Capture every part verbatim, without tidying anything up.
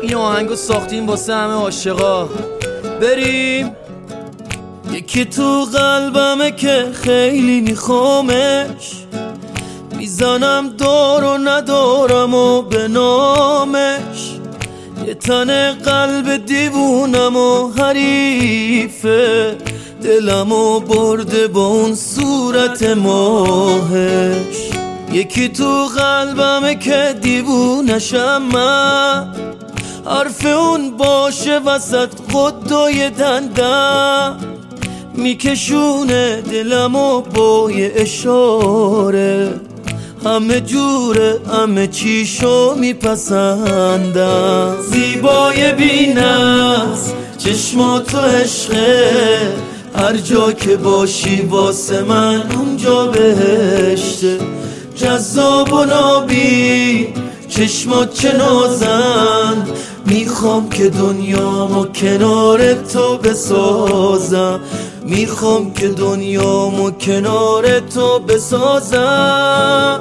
این آهنگو ساختیم واسه همه عاشقا. بریم. یکی تو قلبمه که خیلی میخوامش، میزنم دار و ندارم و به نامش. یه تن قلب دیوونم و حریفه، دلمو برده با اون صورت ماهش. یکی تو قلبمه که دیوونشم من، حرف اون باشه وسط قدای دندم، میکشونه دلمو با یه اشاره. همه جوره همه چیشو میپسندم. زیبای بی‌نقص چشماتو عشقه، هر جا که باشی واسه من اونجا بهشته. جذاب و نابی چشمات چه نازن، میخوام که دنیامو کنار تو بسازم. میخوام که دنیامو کنار تو بسازم.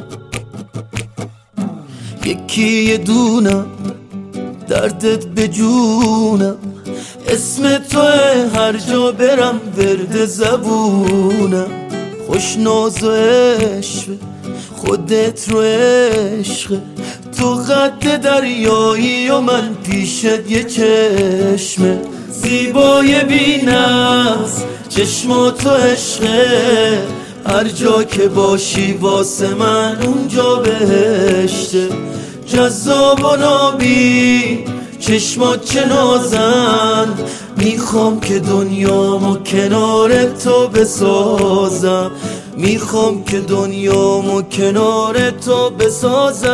یکی یه دونم دردت به جونم، اسم توه هر جا برم ورد زبونم. خوش ناز و عشق خودت رو عشق، تو قد دریایی و من پیشت یه چشمه. زیبای بی‌نقص چشماتو عشقه، هر جا که باشی واسه من اونجا بهشته. جذاب و نابی چشمات چه نازن، میخوام که دنیامو کنار تو بسازم. میخوام که دنیامو کنار تو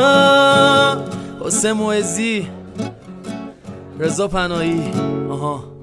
بسازم. حسین معزی، رضا پناهی. آها